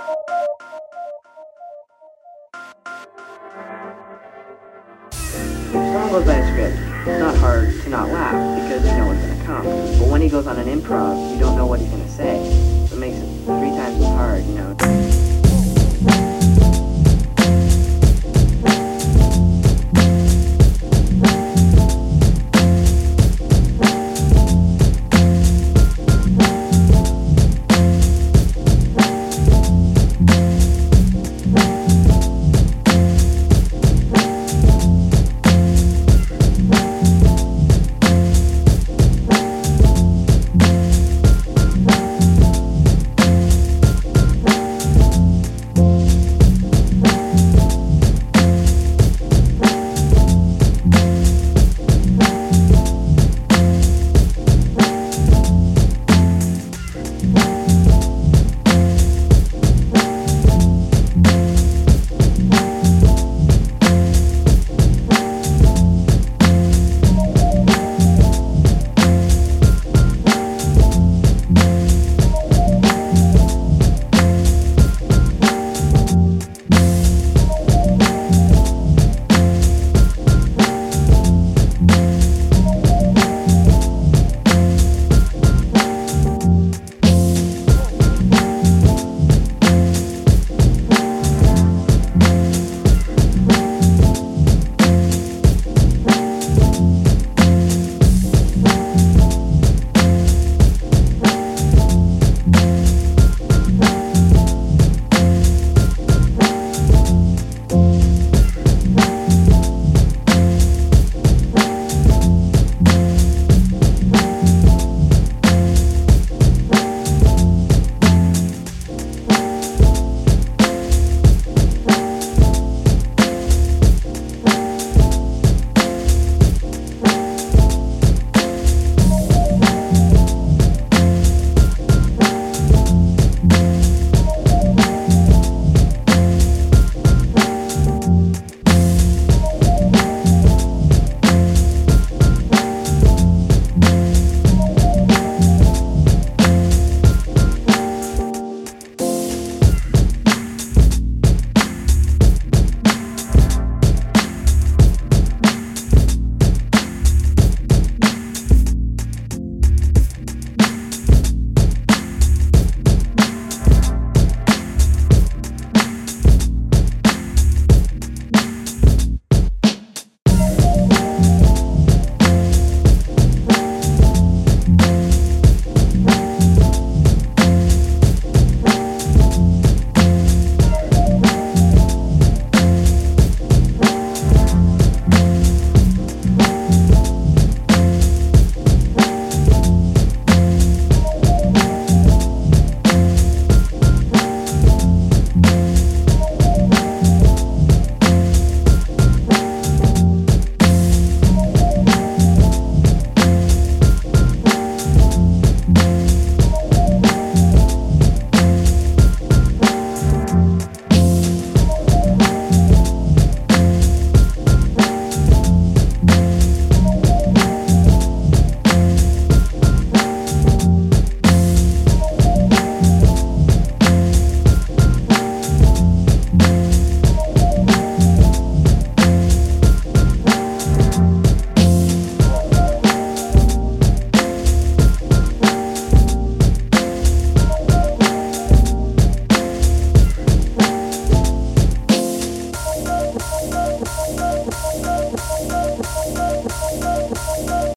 If someone goes by a script, it's not hard to not laugh because you know what's going to come. But when he goes on an improv, you don't know what he's going to say. So it makes it 3 times as hard, you know.